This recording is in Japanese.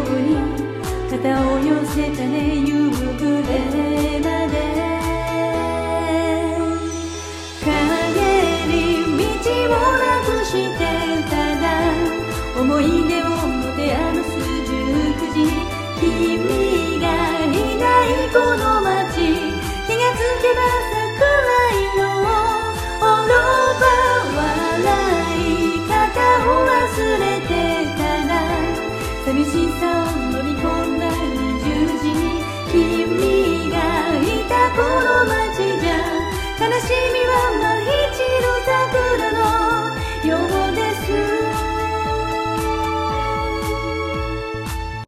に肩を寄せたね夕暮れまで帰り道をなくしてただ思い出を持て余す19時君がいないこの街気がつけば桜色愚か笑い方を忘れてたら寂しさを飲み込んだ20時君がいたこの街